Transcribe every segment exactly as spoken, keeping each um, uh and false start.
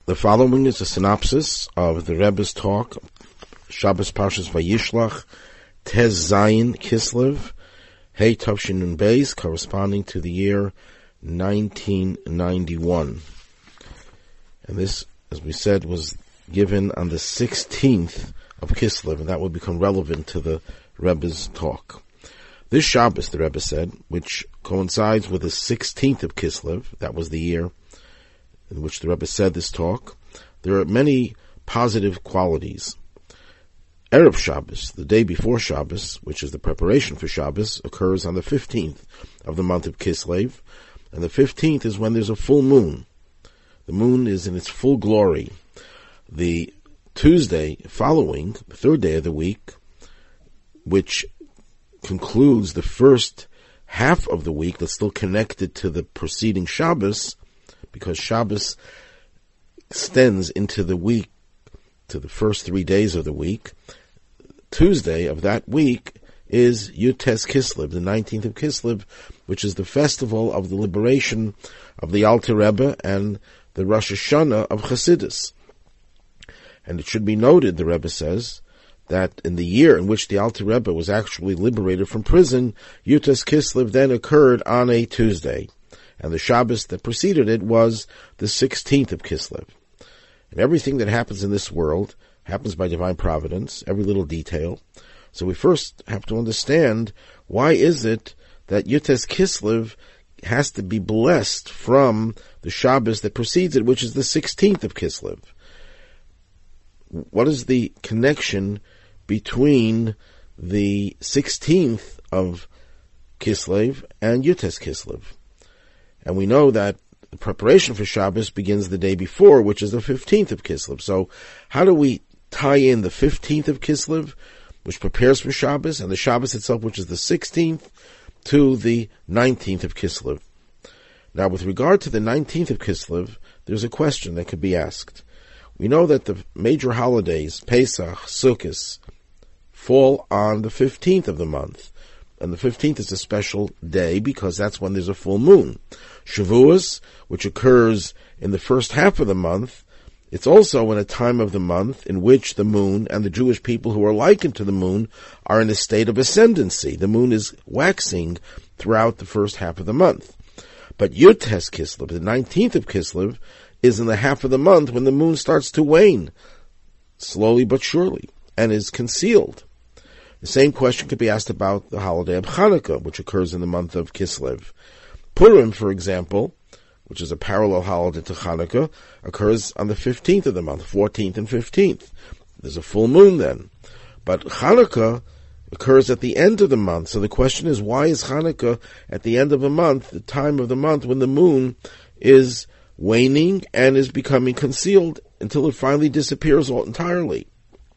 The following is a synopsis of the Rebbe's talk, Shabbos Parshas Vayishlach, Tez Zayin Kislev, Hey Tavshin Nun Beis, corresponding to the year nineteen ninety-one. And this, as we said, was given on the sixteenth of Kislev, and that will become relevant to the Rebbe's talk. This Shabbos, the Rebbe said, which coincides with the sixteenth of Kislev, that was the year in which the Rebbe said this talk, there are many positive qualities. Erev Shabbos, the day before Shabbos, which is the preparation for Shabbos, occurs on the fifteenth of the month of Kislev, and the fifteenth is when there's a full moon. The moon is in its full glory. The Tuesday following, the third day of the week, which concludes the first half of the week that's still connected to the preceding Shabbos, because Shabbos extends into the week, to the first three days of the week. Tuesday of that week is Yutes Kislev, the nineteenth of Kislev, which is the festival of the liberation of the Alter Rebbe and the Rosh Hashanah of Chassidus. And it should be noted, the Rebbe says, that in the year in which the Alter Rebbe was actually liberated from prison, Yutes Kislev then occurred on a Tuesday. And the Shabbos that preceded it was the sixteenth of Kislev. And everything that happens in this world happens by divine providence, every little detail. So we first have to understand, why is it that Yutes Kislev has to be blessed from the Shabbos that precedes it, which is the sixteenth of Kislev? What is the connection between the sixteenth of Kislev and Yutes Kislev? And we know that the preparation for Shabbos begins the day before, which is the fifteenth of Kislev. So how do we tie in the fifteenth of Kislev, which prepares for Shabbos, and the Shabbos itself, which is the sixteenth, to the nineteenth of Kislev? Now, with regard to the nineteenth of Kislev, there's a question that could be asked. We know that the major holidays, Pesach, Sukkot, fall on the fifteenth of the month. And the fifteenth is a special day because that's when there's a full moon. Shavuos, which occurs in the first half of the month, it's also in a time of the month in which the moon and the Jewish people who are likened to the moon are in a state of ascendancy. The moon is waxing throughout the first half of the month. But Yutes Kislev, the nineteenth of Kislev, is in the half of the month when the moon starts to wane, slowly but surely, and is concealed. The same question could be asked about the holiday of Hanukkah, which occurs in the month of Kislev. Purim, for example, which is a parallel holiday to Hanukkah, occurs on the fifteenth of the month, fourteenth and fifteenth. There's a full moon then. But Hanukkah occurs at the end of the month, so the question is, why is Hanukkah at the end of a month, the time of the month when the moon is waning and is becoming concealed until it finally disappears all entirely?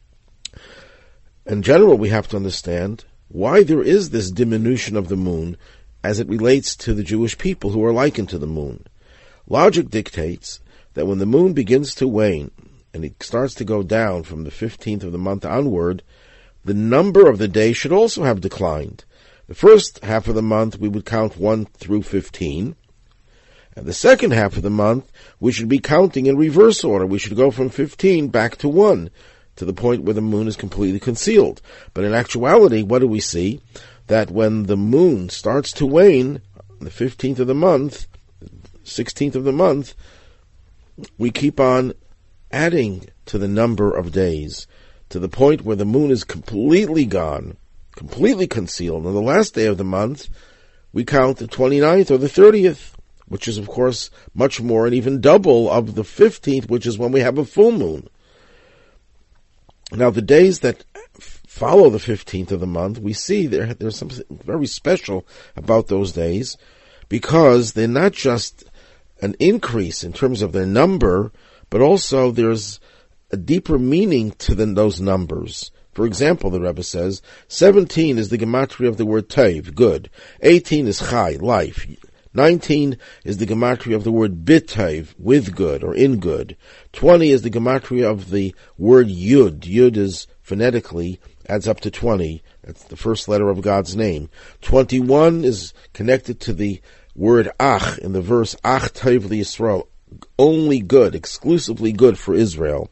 In general, we have to understand why there is this diminution of the moon as it relates to the Jewish people who are likened to the moon. Logic dictates that when the moon begins to wane and it starts to go down from the fifteenth of the month onward, the number of the days should also have declined. The first half of the month we would count one through fifteen, and the second half of the month we should be counting in reverse order. We should go from fifteen back to one, to the point where the moon is completely concealed. But in actuality, what do we see? That when the moon starts to wane, the fifteenth of the month, sixteenth of the month, we keep on adding to the number of days, to the point where the moon is completely gone, completely concealed. On the last day of the month, we count the twenty-ninth or the thirtieth, which is, of course, much more and even double of the fifteenth, which is when we have a full moon. Now, the days that follow the fifteenth of the month, we see there there's something very special about those days, because they're not just an increase in terms of their number, but also there's a deeper meaning to the, those numbers. For example, the Rebbe says, seventeen is the gematria of the word tov, good. eighteen is chai, life. nineteen is the gematria of the word bitov, with good or in good. twenty is the gematria of the word yud. Yud is phonetically, adds up to twenty. That's the first letter of God's name. twenty-one is connected to the word ach in the verse ach tov liyisrael, only good, exclusively good for Israel.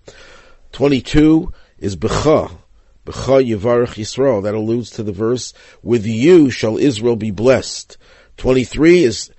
twenty-two is B'cha. B'cha Yivarech Yisrael. That alludes to the verse, with you shall Israel be blessed. twenty-three is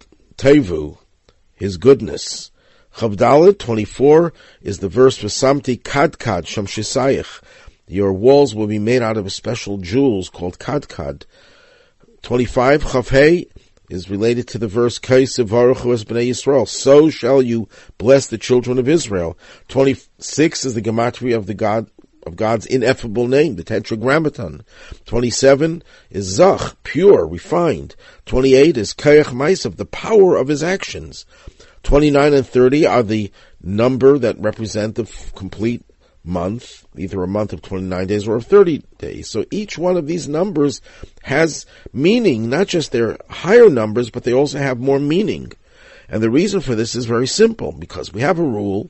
Tevu, his goodness. Chavdalet, twenty-four, is the verse, V'samti kadkad sham shisayich. Your walls will be made out of special jewels called kadkad. twenty-five, Chavhei, is related to the verse, Kaisevaruchu es b'nei Yisrael. So shall you bless the children of Israel. twenty-six is the gematria of the God, of God's ineffable name, the Tetragrammaton. twenty-seven is Zach, pure, refined. twenty-eight is Kayach Maisav, the power of his actions. twenty-nine and thirty are the number that represent the f- complete month, either a month of twenty-nine days or of thirty days. So each one of these numbers has meaning, not just their higher numbers, but they also have more meaning. And the reason for this is very simple, because we have a rule,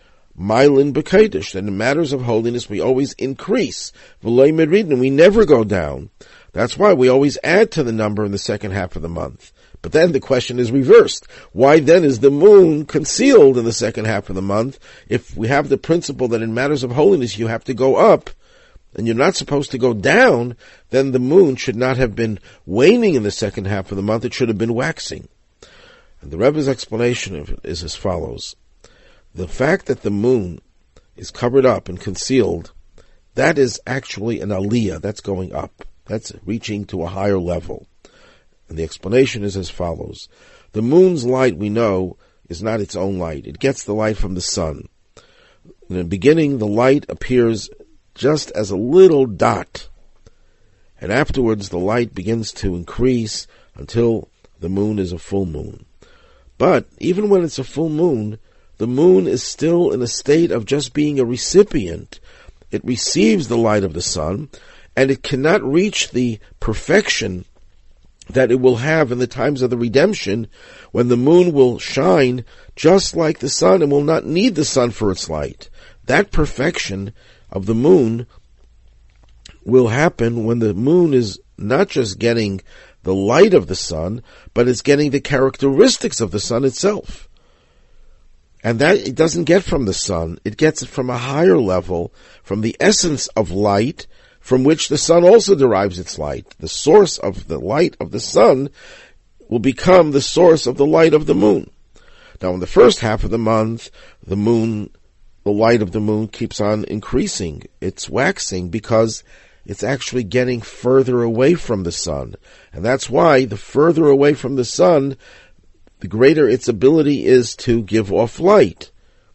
Mylin B'Kaidish, that in matters of holiness we always increase. V'loi meridin, we never go down. That's why we always add to the number in the second half of the month. But then the question is reversed. Why then is the moon concealed in the second half of the month? If we have the principle that in matters of holiness you have to go up, and you're not supposed to go down, then the moon should not have been waning in the second half of the month, it should have been waxing. And the Rebbe's explanation of it is as follows. The fact that the moon is covered up and concealed, that is actually an aliyah, that's going up. That's reaching to a higher level. And the explanation is as follows. The moon's light, we know, is not its own light. It gets the light from the sun. In the beginning, the light appears just as a little dot. And afterwards, the light begins to increase until the moon is a full moon. But even when it's a full moon, the moon is still in a state of just being a recipient. It receives the light of the sun, and it cannot reach the perfection that it will have in the times of the redemption, when the moon will shine just like the sun and will not need the sun for its light. That perfection of the moon will happen when the moon is not just getting the light of the sun, but it's getting the characteristics of the sun itself. And that it doesn't get from the sun, it gets it from a higher level, from the essence of light, from which the sun also derives its light. The source of the light of the sun will become the source of the light of the moon. Now, in the first half of the month, the moon, the light of the moon keeps on increasing. It's waxing because it's actually getting further away from the sun. And that's why the further away from the sun, the greater its ability is to give off light,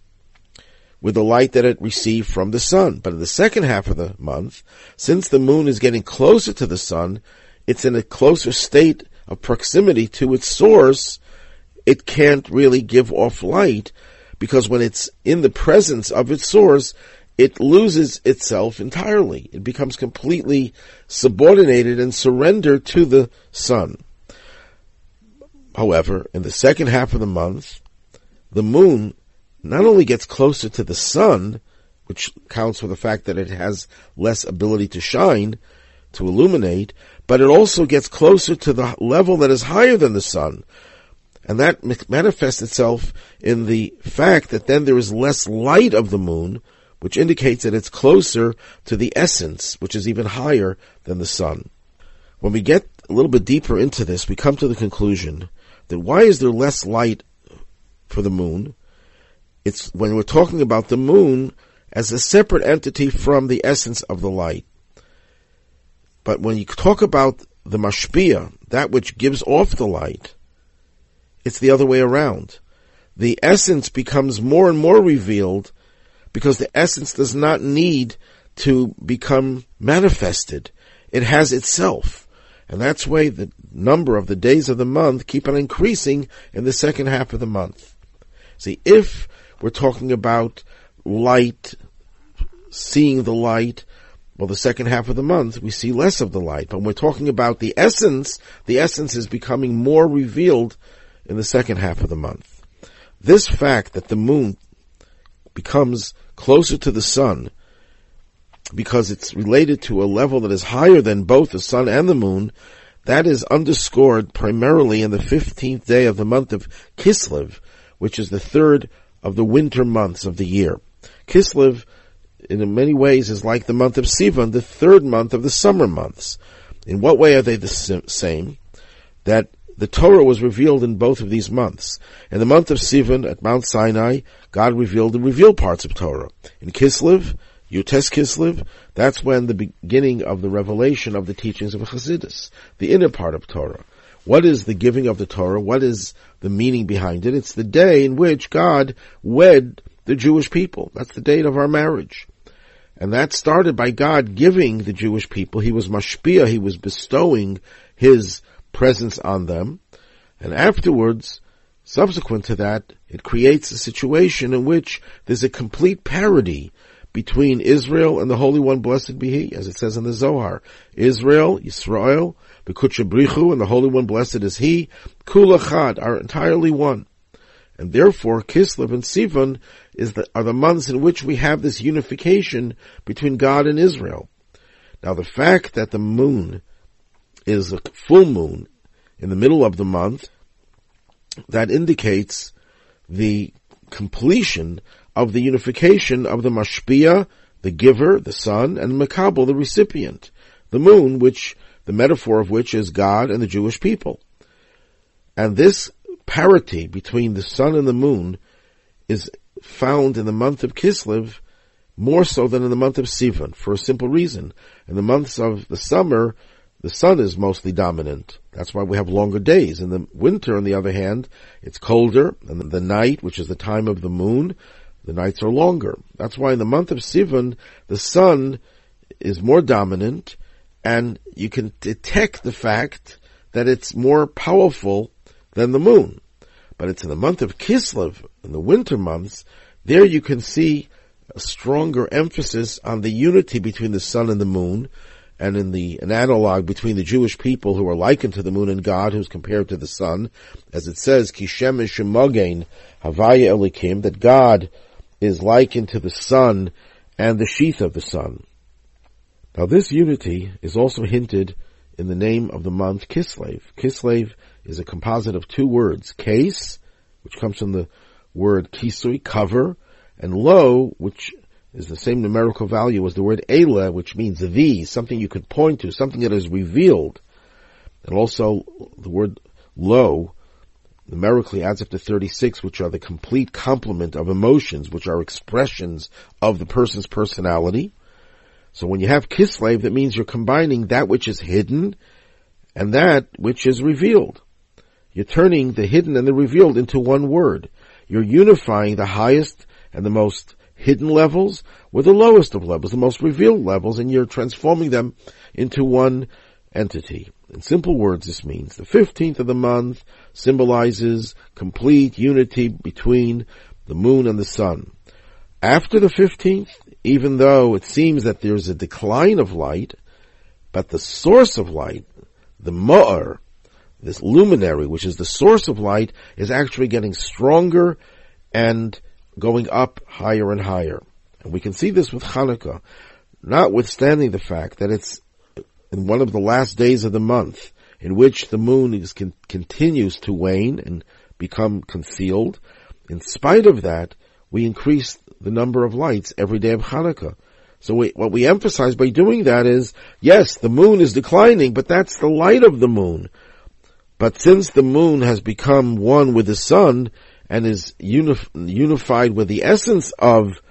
with the light that it received from the sun. But in the second half of the month, since the moon is getting closer to the sun, it's in a closer state of proximity to its source, it can't really give off light, because when it's in the presence of its source, it loses itself entirely. It becomes completely subordinated and surrendered to the sun. However, in the second half of the month, the moon not only gets closer to the sun, which counts for the fact that it has less ability to shine, to illuminate, but it also gets closer to the level that is higher than the sun. And that manifests itself in the fact that then there is less light of the moon, which indicates that it's closer to the essence, which is even higher than the sun. When we get a little bit deeper into this, we come to the conclusion that why is there less light for the moon? It's when we're talking about the moon as a separate entity from the essence of the light. But when you talk about the mashpia, that which gives off the light, it's the other way around. The essence becomes more and more revealed because the essence does not need to become manifested. It has itself. And that's why the number of the days of the month keep on increasing in the second half of the month. See, if we're talking about light, seeing the light, well, the second half of the month, we see less of the light. But when we're talking about the essence, the essence is becoming more revealed in the second half of the month. This fact that the moon becomes closer to the sun because it's related to a level that is higher than both the sun and the moon, that is underscored primarily in the fifteenth day of the month of Kislev, which is the third of the winter months of the year. Kislev, in many ways, is like the month of Sivan, the third month of the summer months. In what way are they the same? That the Torah was revealed in both of these months. In the month of Sivan, at Mount Sinai, God revealed the revealed parts of Torah. In Kislev, Yutes Kislev, that's when the beginning of the revelation of the teachings of Chassidus, the inner part of Torah. What is the giving of the Torah? What is the meaning behind it? It's the day in which God wed the Jewish people. That's the date of our marriage. And that started by God giving the Jewish people. He was mashpia, he was bestowing his presence on them. And afterwards, subsequent to that, it creates a situation in which there's a complete parity between Israel and the Holy One, blessed be He, as it says in the Zohar. Israel, Yisrael, B'kudsha Brichu, and the Holy One, blessed is He, Kula Chad, are entirely one. And therefore, Kislev and Sivan is the, are the months in which we have this unification between God and Israel. Now, the fact that the moon is a full moon in the middle of the month, that indicates the completion of the unification of the mashpia, the giver, the sun, and Makabel, the recipient, the moon, which the metaphor of which is God and the Jewish people. And this parity between the sun and the moon is found in the month of Kislev more so than in the month of Sivan, for a simple reason. In the months of the summer, the sun is mostly dominant. That's why we have longer days. In the winter, on the other hand, it's colder, and the night, which is the time of the moon, the nights are longer. That's why in the month of Sivan, the sun is more dominant, and you can detect the fact that it's more powerful than the moon. But it's in the month of Kislev, in the winter months, there you can see a stronger emphasis on the unity between the sun and the moon, and in the an analog between the Jewish people who are likened to the moon and God, who's compared to the sun, as it says, Ki shemesh shemogen havaya elikim, that God is likened to the sun and the sheath of the sun. Now this unity is also hinted in the name of the month Kislev. Kislev is a composite of two words, kes, which comes from the word kisui, cover, and lo, which is the same numerical value as the word Elah, which means the, something you could point to, something that is revealed. And also the word lo numerically adds up to thirty-six, which are the complete complement of emotions, which are expressions of the person's personality. So when you have Kislev, that means you're combining that which is hidden and that which is revealed. You're turning the hidden and the revealed into one word. You're unifying the highest and the most hidden levels with the lowest of levels, the most revealed levels, and you're transforming them into one entity. In simple words, this means the fifteenth of the month symbolizes complete unity between the moon and the sun. After the fifteenth, even though it seems that there's a decline of light, but the source of light, the Ma'ar, this luminary, which is the source of light, is actually getting stronger and going up higher and higher. And we can see this with Hanukkah, notwithstanding the fact that it's in one of the last days of the month, in which the moon is con- continues to wane and become concealed. In spite of that, we increase the number of lights every day of Hanukkah. So we, what we emphasize by doing that is, yes, the moon is declining, but that's the light of the moon. But since the moon has become one with the sun and is unif- unified with the essence of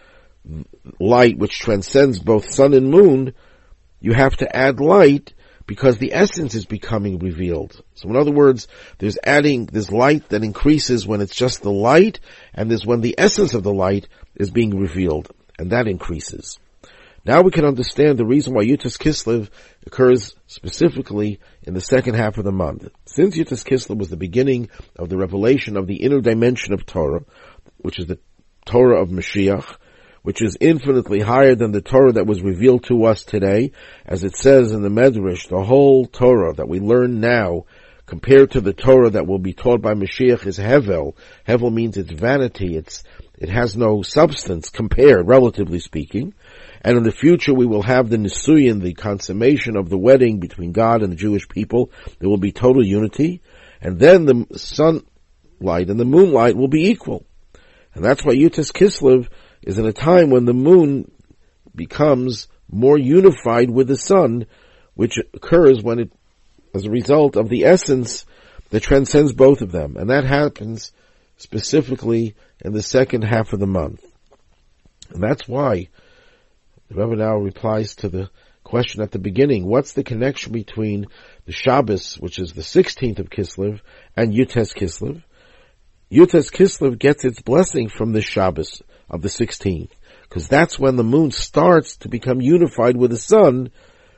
light, which transcends both sun and moon, you have to add light because the essence is becoming revealed. So in other words, there's adding, there's light that increases when it's just the light, and there's when the essence of the light is being revealed, and that increases. Now we can understand the reason why Yutes Kislev occurs specifically in the second half of the month. Since Yutes Kislev was the beginning of the revelation of the inner dimension of Torah, which is the Torah of Mashiach, which is infinitely higher than the Torah that was revealed to us today, as it says in the Medrash, the whole Torah that we learn now, compared to the Torah that will be taught by Mashiach, is Hevel. Hevel means it's vanity, it's it has no substance compared, relatively speaking. And in the future we will have the Nisuyin, the consummation of the wedding between God and the Jewish people. There will be total unity. And then the sun light and the moonlight will be equal. And that's why Yutes Kislev is in a time when the moon becomes more unified with the sun, which occurs when it, as a result of the essence that transcends both of them. And that happens specifically in the second half of the month. And that's why the Rebbe now replies to the question at the beginning, what's the connection between the Shabbos, which is the sixteenth of Kislev, and Yutes Kislev? Yutes Kislev gets its blessing from the Shabbos of the sixteenth, because that's when the moon starts to become unified with the sun,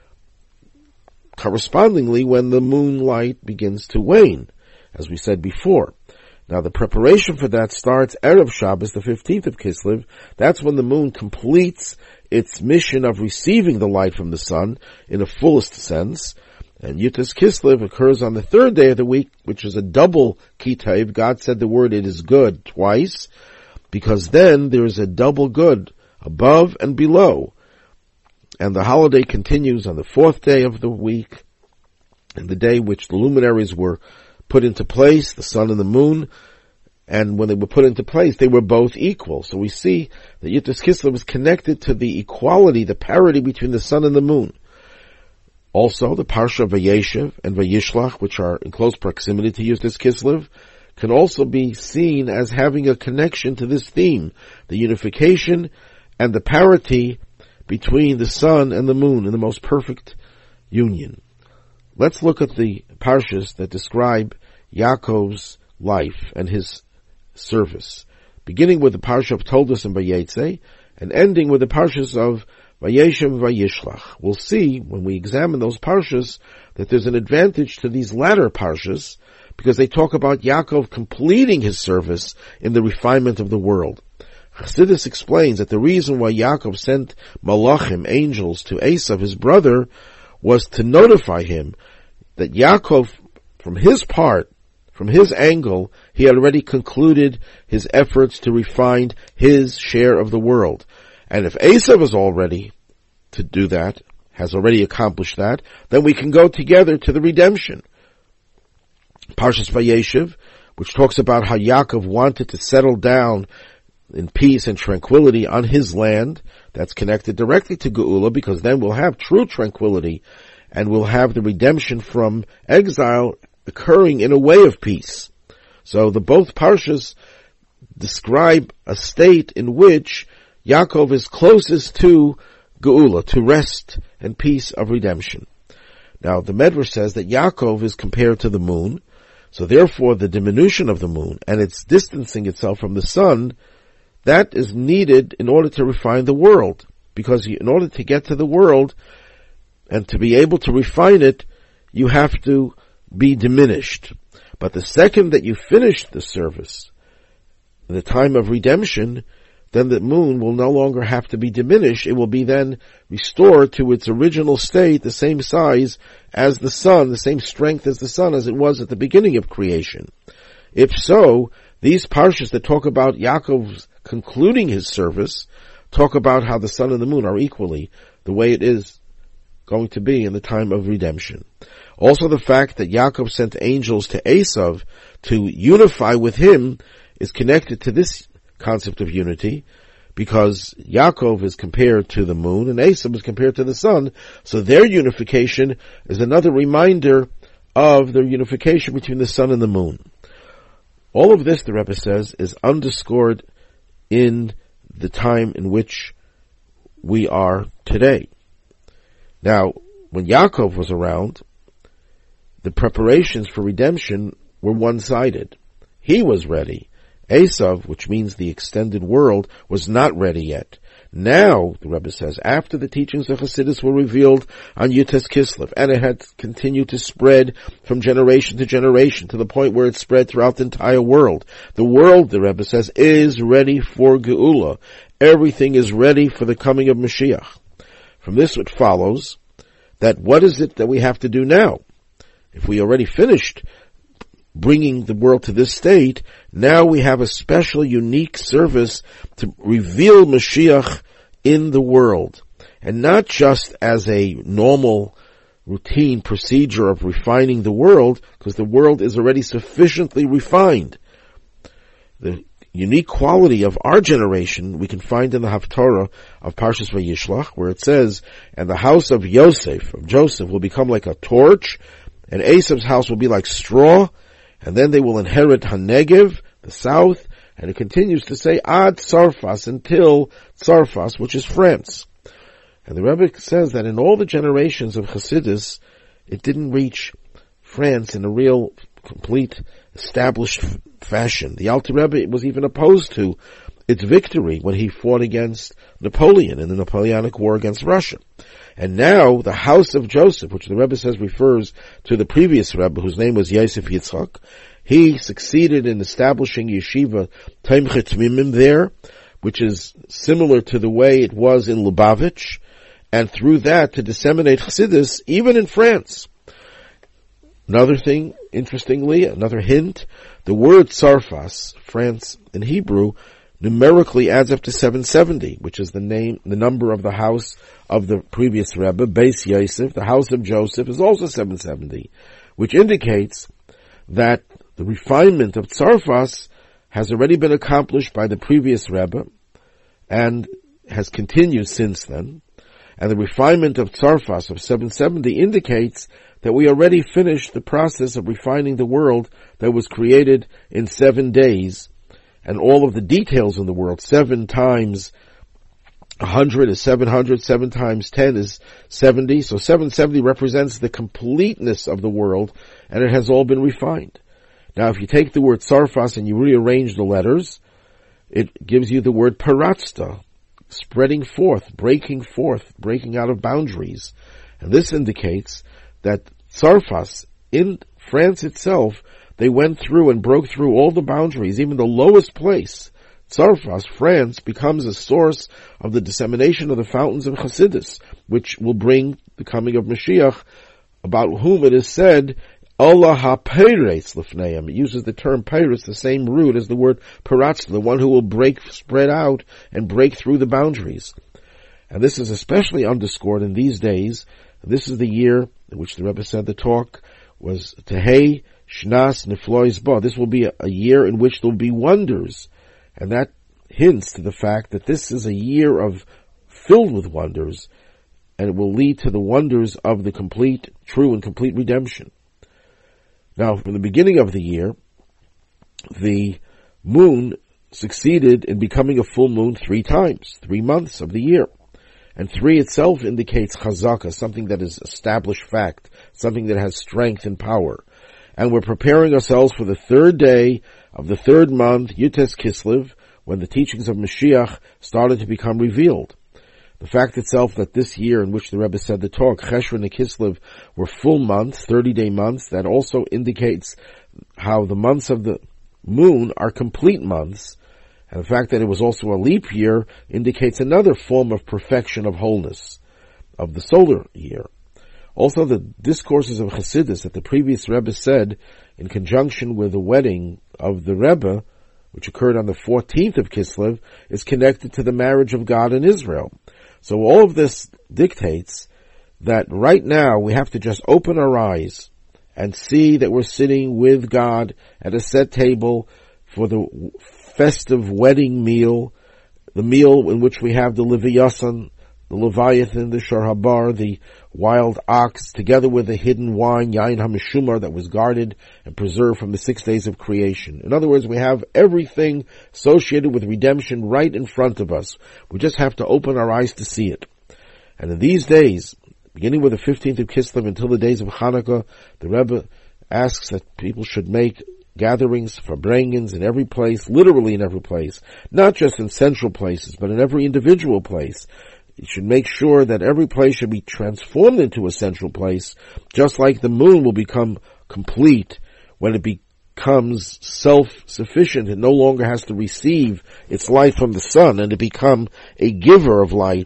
correspondingly when the moonlight begins to wane, as we said before. Now the preparation for that starts Erev Shabbos, the fifteenth of Kislev. That's when the moon completes its mission of receiving the light from the sun in a fullest sense. And Yutes Kislev occurs on the third day of the week, which is a double kitayv. God said the word "it is good" twice, because then there is a double good above and below. And the holiday continues on the fourth day of the week, and the day which the luminaries were put into place, the sun and the moon, and when they were put into place, they were both equal. So we see that Yutes Kislev is connected to the equality, the parity between the sun and the moon. Also, the Parsha of Vayeshev and Vayishlach, which are in close proximity to Yutes Kislev, can also be seen as having a connection to this theme, the unification and the parity between the sun and the moon in the most perfect union. Let's look at the Parshas that describe Yaakov's life and his service, beginning with the Parsha of Toldos and Vayetze, and ending with the Parshas of Vayeshev and Vayishlach. We'll see, when we examine those Parshas, that there's an advantage to these latter Parshas, because they talk about Yaakov completing his service in the refinement of the world. Chassidus explains that the reason why Yaakov sent Malachim, angels, to Esav, his brother, was to notify him that Yaakov, from his part, from his angle, he had already concluded his efforts to refine his share of the world. And if Esav is all ready to do that, has already accomplished that, then we can go together to the redemption. Parshas Vayeshev, which talks about how Yaakov wanted to settle down in peace and tranquility on his land, that's connected directly to Geula, because then we'll have true tranquility, and we'll have the redemption from exile occurring in a way of peace. So the both Parshas describe a state in which Yaakov is closest to Geula, to rest and peace of redemption. Now the Medrash says that Yaakov is compared to the moon, so therefore the diminution of the moon and its distancing itself from the sun, that is needed in order to refine the world. Because in order to get to the world and to be able to refine it, you have to be diminished. But the second that you finish the service, in the time of redemption, then the moon will no longer have to be diminished. It will be then restored to its original state, the same size as the sun, the same strength as the sun as it was at the beginning of creation. If so, these parshas that talk about Yaakov's concluding his service talk about how the sun and the moon are equally the way it is going to be in the time of redemption. Also the fact that Yaakov sent angels to Esav to unify with him is connected to this concept of unity, because Yaakov is compared to the moon and Esav is compared to the sun, so their unification is another reminder of the unification between the sun and the moon. All of this, the Rebbe says, is underscored in the time in which we are today. Now, when Yaakov was around, the preparations for redemption were one-sided. He was ready. Esav, which means the extended world, was not ready yet. Now, the Rebbe says, after the teachings of Chassidus were revealed on Yutes Kislev, and it had continued to spread from generation to generation to the point where it spread throughout the entire world, the world, the Rebbe says, is ready for Geula. Everything is ready for the coming of Mashiach. From this it follows that what is it that we have to do now? If we already finished bringing the world to this state, now we have a special, unique service to reveal Mashiach in the world. And not just as a normal, routine procedure of refining the world, because the world is already sufficiently refined. The unique quality of our generation we can find in the Haftarah of Parshas Vayishlach, where it says, and the house of Yosef, of Joseph, will become like a torch, and Esav's house will be like straw, and then they will inherit Hanegev, the south, and it continues to say, Ad Tsarfas, until Tsarfas, which is France. And the Rebbe says that in all the generations of Chassidus, it didn't reach France in a real, complete, established f- fashion. The Alter Rebbe was even opposed to its victory when he fought against Napoleon in the Napoleonic War against Russia. And now, the house of Joseph, which the Rebbe says refers to the previous Rebbe, whose name was Yosef Yitzchak, he succeeded in establishing Yeshiva Tomchei Tmimim there, which is similar to the way it was in Lubavitch, and through that to disseminate Chassidus even in France. Another thing, interestingly, another hint, the word Tsarfas, France in Hebrew, numerically adds up to seven seventy, which is the name, the number of the house of the previous Rebbe, Beis Yosef. The house of Joseph is also seven seventy, which indicates that the refinement of Tsarfas has already been accomplished by the previous Rebbe and has continued since then. And the refinement of Tsarfas of seven seventy indicates that we already finished the process of refining the world that was created in seven days. And all of the details in the world, seven times a hundred is seven hundred, seven times ten is seventy. So seven seventy represents the completeness of the world, and it has all been refined. Now, if you take the word Tsarfas and you rearrange the letters, it gives you the word Paratzta, spreading forth, breaking forth, breaking out of boundaries. And this indicates that Tsarfas, in France itself, they went through and broke through all the boundaries, even the lowest place. Tsarfas, France, becomes a source of the dissemination of the fountains of Chassidus, which will bring the coming of Mashiach, about whom it is said, Allah ha-peiretz lifneim. It uses the term peiretz, the same root as the word paratz, the one who will break, spread out, and break through the boundaries. And this is especially underscored in these days. This is the year in which the Rebbe said the talk was Tehei Shnas Niflois Ba. This will be a, a year in which there will be wonders. And that hints to the fact that this is a year of filled with wonders, and it will lead to the wonders of the complete, true and complete redemption. Now, from the beginning of the year, the moon succeeded in becoming a full moon three times, three months of the year. And three itself indicates chazaka, something that is established fact, something that has strength and power. And we're preparing ourselves for the third day of the third month, Yutes Kislev, when the teachings of Mashiach started to become revealed. The fact itself that this year in which the Rebbe said the talk, Cheshvan and Kislev, were full months, thirty-day months, that also indicates how the months of the moon are complete months. And the fact that it was also a leap year indicates another form of perfection of wholeness of the solar year. Also, the discourses of Chassidus that the previous Rebbe said in conjunction with the wedding of the Rebbe, which occurred on the fourteenth of Kislev, is connected to the marriage of God and Israel. So all of this dictates that right now we have to just open our eyes and see that we're sitting with God at a set table for the festive wedding meal, the meal in which we have the Leviathan, the Leviathan, the Shor Habar, the wild ox, together with the hidden wine, Yain HaMeshumar, that was guarded and preserved from the six days of creation. In other words, we have everything associated with redemption right in front of us. We just have to open our eyes to see it. And in these days, beginning with the fifteenth of Kislev until the days of Hanukkah, the Rebbe asks that people should make gatherings for Brangans in every place, literally in every place, not just in central places, but in every individual place. You should make sure that every place should be transformed into a central place, just like the moon will become complete when it becomes self-sufficient. It no longer has to receive its light from the sun and to become a giver of light,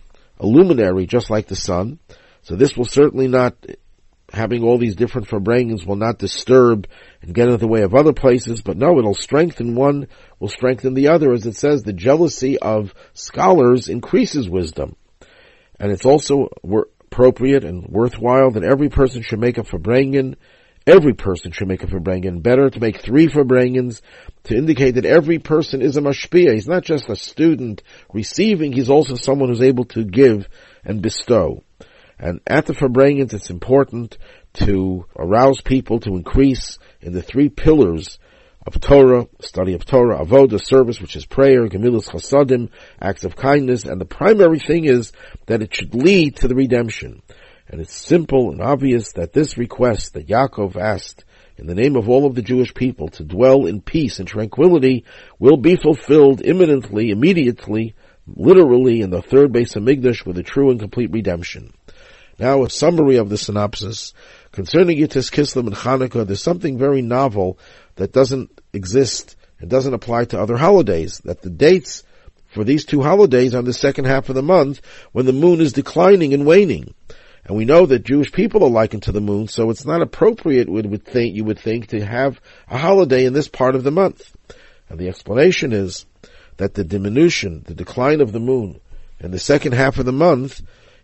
a luminary just like the sun. So this will certainly not, having all these different Farbrangans will not disturb and get in the way of other places, but no, it'll strengthen one, will strengthen the other. As it says, the jealousy of scholars increases wisdom. And it's also appropriate and worthwhile that every person should make a Farbrangan every person should make a Farbrengen. Better to make three Farbrengens to indicate that every person is a mashpia. He's not just a student receiving, he's also someone who's able to give and bestow. And at the Farbrengens, it's important to arouse people to increase in the three pillars of Torah, study of Torah, avodah, service, which is prayer, gemilas chasadim, acts of kindness, and the primary thing is that it should lead to the redemption. And it's simple and obvious that this request that Yaakov asked in the name of all of the Jewish people to dwell in peace and tranquility will be fulfilled imminently, immediately, literally in the third Beis Hamikdash with a true and complete redemption. Now a summary of the synopsis. Concerning Yud Kislev and Chanukah, there's something very novel that doesn't exist and doesn't apply to other holidays, that the dates for these two holidays are in the second half of the month when the moon is declining and waning. And we know that Jewish people are likened to the moon, so it's not appropriate, would, would think, you would think, to have a holiday in this part of the month. And the explanation is that the diminution, the decline of the moon in the second half of the month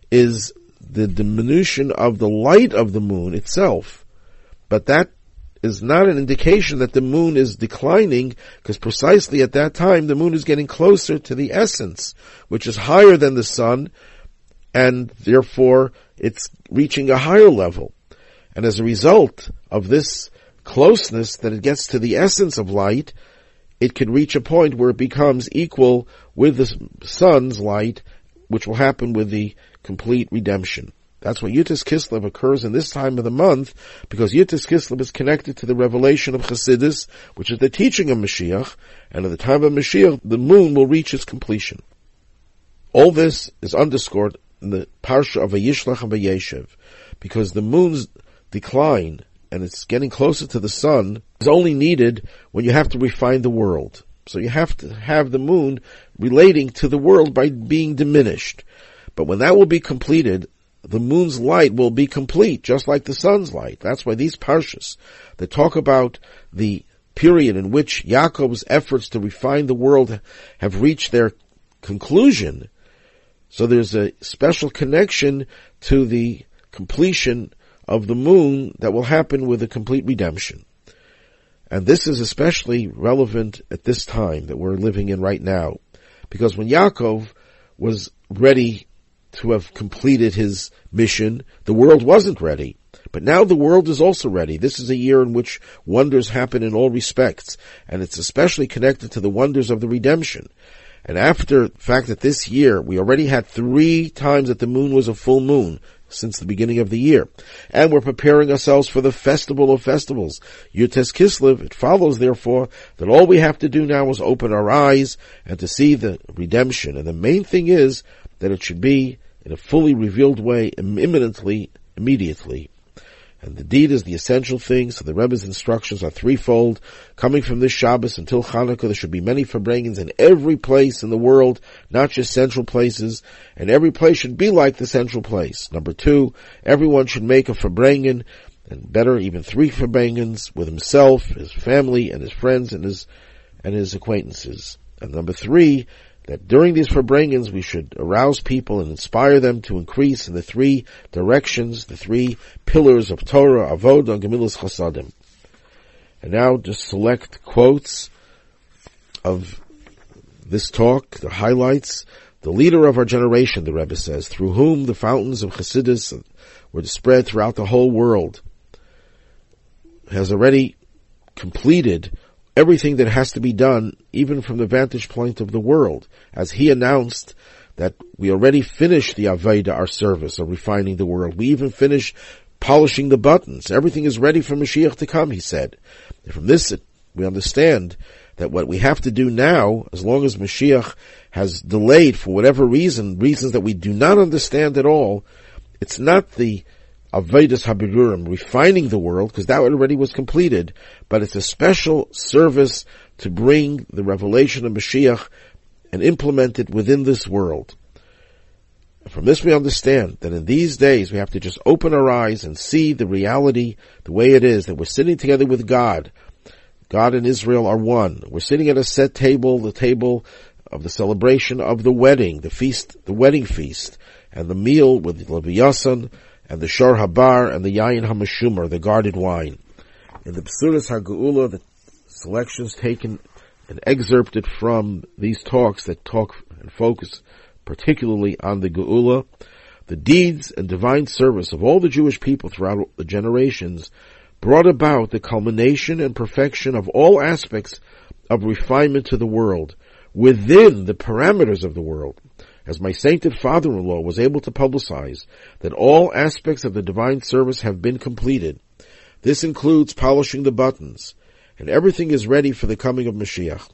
is the diminution of the light of the moon itself. But that is not an indication that the moon is declining, because precisely at that time the moon is getting closer to the essence, which is higher than the sun, and therefore it's reaching a higher level. And as a result of this closeness, that it gets to the essence of light, it can reach a point where it becomes equal with the sun's light, which will happen with the complete redemption. That's why Yud Kislev occurs in this time of the month, because Yud Kislev is connected to the revelation of Chassidus, which is the teaching of Mashiach, and at the time of Mashiach, the moon will reach its completion. All this is underscored in the Parsha of Vayishlach and Vayeshev, because the moon's decline, and it's getting closer to the sun, is only needed when you have to refine the world. So you have to have the moon relating to the world by being diminished. But when that will be completed, the moon's light will be complete, just like the sun's light. That's why these parshas that talk about the period in which Yaakov's efforts to refine the world have reached their conclusion, so there's a special connection to the completion of the moon that will happen with a complete redemption. And this is especially relevant at this time that we're living in right now, because when Yaakov was ready to have completed his mission, the world wasn't ready. But now the world is also ready. This is a year in which wonders happen in all respects, and it's especially connected to the wonders of the redemption. And after the fact that this year we already had three times that the moon was a full moon since the beginning of the year, and we're preparing ourselves for the festival of festivals, Yud Kislev, it follows therefore that all we have to do now is open our eyes and to see the redemption. And the main thing is that it should be in a fully revealed way, imminently, immediately. And the deed is the essential thing, so the Rebbe's instructions are threefold. Coming from this Shabbos until Chanukah, there should be many Farbrengens in every place in the world, not just central places, and every place should be like the central place. Number two, everyone should make a Farbrengen, and better, even three Farbrengens, with himself, his family, and his friends, and his, and his acquaintances. And number three, that during these Farbrengens we should arouse people and inspire them to increase in the three directions, the three pillars of Torah, Avodah, and Gemilas Chasadim. And now just select quotes of this talk, the highlights. The leader of our generation, the Rebbe says, through whom the fountains of Chassidus were spread throughout the whole world, has already completed everything that has to be done, even from the vantage point of the world, as he announced that we already finished the Aveda, our service of refining the world. We even finished polishing the buttons. Everything is ready for Mashiach to come, he said. And from this, we understand that what we have to do now, as long as Mashiach has delayed for whatever reason, reasons that we do not understand at all, it's not the Avedas Habirurim, refining the world, because that already was completed, but it's a special service to bring the revelation of Mashiach and implement it within this world. And from this we understand that in these days we have to just open our eyes and see the reality the way it is, that we're sitting together with God. God and Israel are one. We're sitting at a set table, the table of the celebration of the wedding, the feast, the wedding feast, and the meal with Levi Yasan, and the Shor Habar, and the Yayin HaMashumer, the guarded wine. In the Besuras HaGeula, the selections taken and excerpted from these talks that talk and focus particularly on the Geula, the deeds and divine service of all the Jewish people throughout the generations brought about the culmination and perfection of all aspects of refinement to the world, within the parameters of the world, as my sainted father-in-law was able to publicize that all aspects of the divine service have been completed. This includes polishing the buttons, and everything is ready for the coming of Mashiach.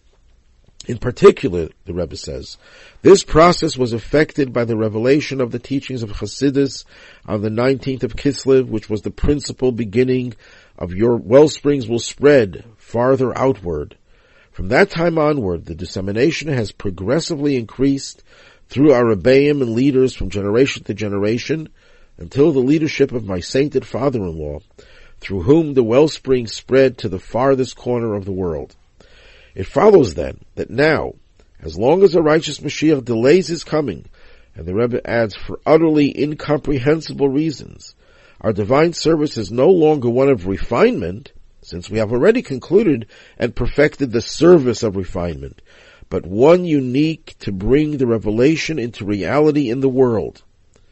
In particular, the Rebbe says, this process was effected by the revelation of the teachings of Chassidus on the nineteenth of Kislev, which was the principal beginning of your well springs will spread farther outward. From that time onward, the dissemination has progressively increased through our rebbeim and leaders from generation to generation, until the leadership of my sainted father-in-law, through whom the wellspring spread to the farthest corner of the world. It follows then that now, as long as a righteous Mashiach delays his coming, and the Rebbe adds for utterly incomprehensible reasons, our divine service is no longer one of refinement, since we have already concluded and perfected the service of refinement, but one unique to bring the revelation into reality in the world.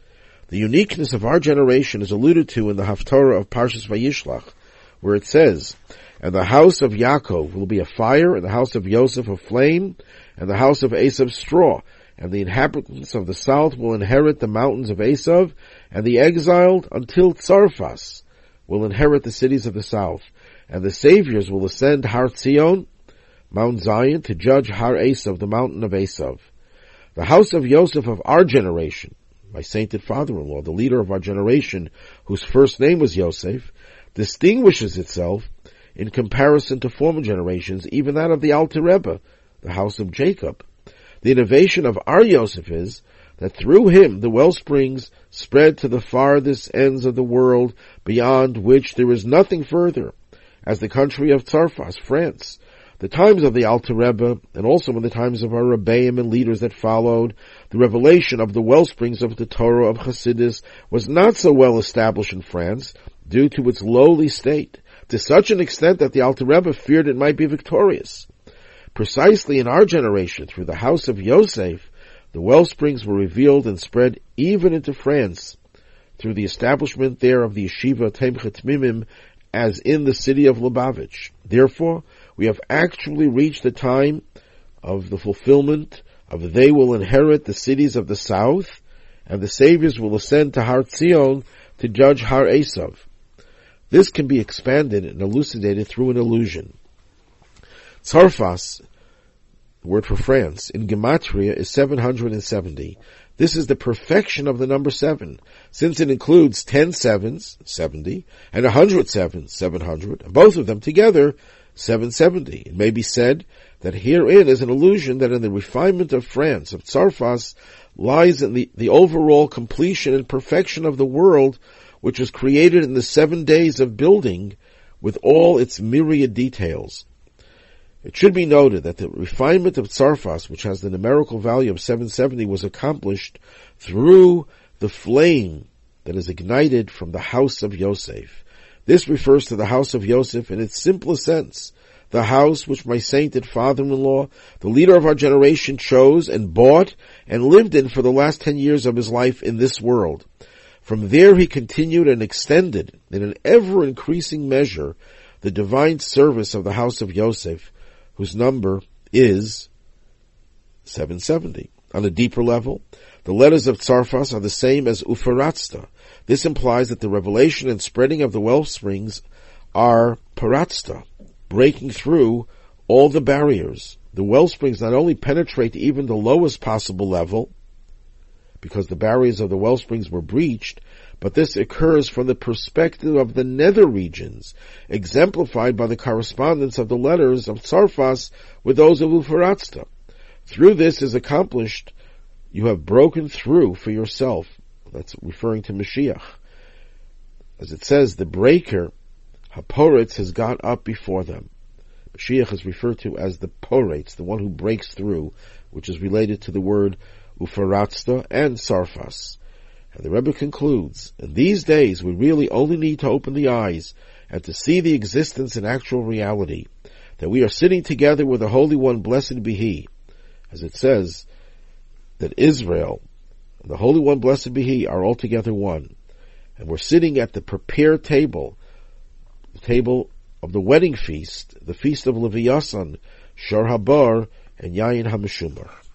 The uniqueness of our generation is alluded to in the Haftarah of Parshas Vayishlach, where it says, and the house of Yaakov will be a fire, and the house of Yosef a flame, and the house of Esav straw, and the inhabitants of the south will inherit the mountains of Esav, and the exiled until Tsarfas will inherit the cities of the south, and the saviors will ascend Har Tzion, Mount Zion, to judge Har Esav, the mountain of Esav. The house of Yosef of our generation, my sainted father-in-law, the leader of our generation, whose first name was Yosef, distinguishes itself in comparison to former generations, even that of the Alter Rebbe, the house of Jacob. The innovation of our Yosef is that through him the well springs spread to the farthest ends of the world, beyond which there is nothing further, as the country of Tsarfas, France. The times of the Alter Rebbe, and also in the times of our Rebbeim and leaders that followed, the revelation of the well springs of the Torah of Chassidus was not so well established in France, due to its lowly state, to such an extent that the Alter Rebbe feared it might be victorious. Precisely in our generation, through the house of Yosef, the well springs were revealed and spread even into France, through the establishment there of the yeshiva Temchet Mimim, as in the city of Lubavitch. Therefore, we have actually reached the time of the fulfillment of they will inherit the cities of the south, and the saviors will ascend to Har Tzion to judge Har Esav. This can be expanded and elucidated through an illusion. Tsarfas, the word for France, in Gematria is seven hundred seventy. This is the perfection of the number seven, since it includes ten sevens, seventy, and a hundred sevens, seven hundred, and both of them together, seven hundred seventy. It may be said that herein is an illusion that in the refinement of France, of Tsarfas, lies in the, the overall completion and perfection of the world, which was created in the seven days of building with all its myriad details. It should be noted that the refinement of Tsarfas, which has the numerical value of seven hundred seventy, was accomplished through the flame that is ignited from the house of Yosef. This refers to the house of Yosef in its simplest sense, the house which my sainted father-in-law, the leader of our generation, chose and bought and lived in for the last ten years of his life in this world. From there he continued and extended, in an ever-increasing measure, the divine service of the house of Yosef, whose number is seven hundred seventy. On a deeper level, the letters of Tsarfas are the same as Ufaratzta. This implies that the revelation and spreading of the well springs are Paratzta, breaking through all the barriers. The well springs not only penetrate even the lowest possible level, because the barriers of the well springs were breached, but this occurs from the perspective of the nether regions, exemplified by the correspondence of the letters of Tsarfas with those of Ufaratzta. Through this is accomplished, you have broken through for yourself. That's referring to Mashiach. As it says, the breaker, Haporetz, has got up before them. Mashiach is referred to as the Poretz, the one who breaks through, which is related to the word Ufaratzta and Tsarfas. And the Rebbe concludes, in these days we really only need to open the eyes and to see the existence and actual reality, that we are sitting together with the Holy One, blessed be He, as it says that Israel and the Holy One, blessed be He, are altogether one. And we're sitting at the prepared table, the table of the wedding feast, the feast of Leviyasan, Shor Habar, and Yayin HaMeshumar.